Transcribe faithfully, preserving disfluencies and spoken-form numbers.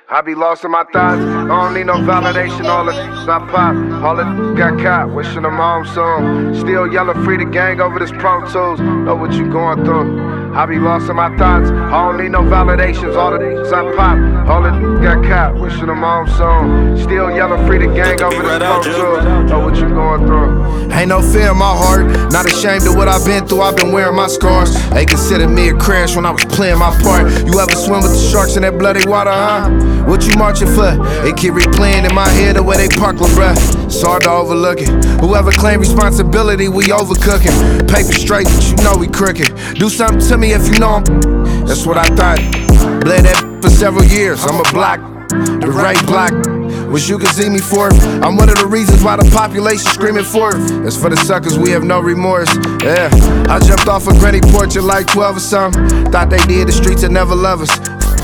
I be lost in my thoughts, I don't need no validation, all the I pop, all the got caught, wishing them home soon. Still yelling free the gang over this Pro Tools, know what you going through. I be lost in my thoughts, I don't need no validations, all the I pop, all the got caught, wishing them home soon. Still yelling free the gang over this Pro Tools, know what you going through. Ain't no fear in my heart, not ashamed of what I've been through, I've been wearing my scars. They considered me a crash when I was playing my part. You ever swim with the sharks in that bloody water, huh? What you marching for? They keep replaying in my head the way they parkland, bruh. It's hard to overlook it. Whoever claim responsibility, we overcooking. Paper straight, but you know we crooked. Do something to me if you know I'm. That's what I thought. Bled that for several years. I'm a block, the right block. Wish you could see me for it. I'm one of the reasons why the population screaming for it. As for the suckers, we have no remorse. Yeah, I jumped off a granny porch at like twelve or something. Thought they did, the streets would never love us.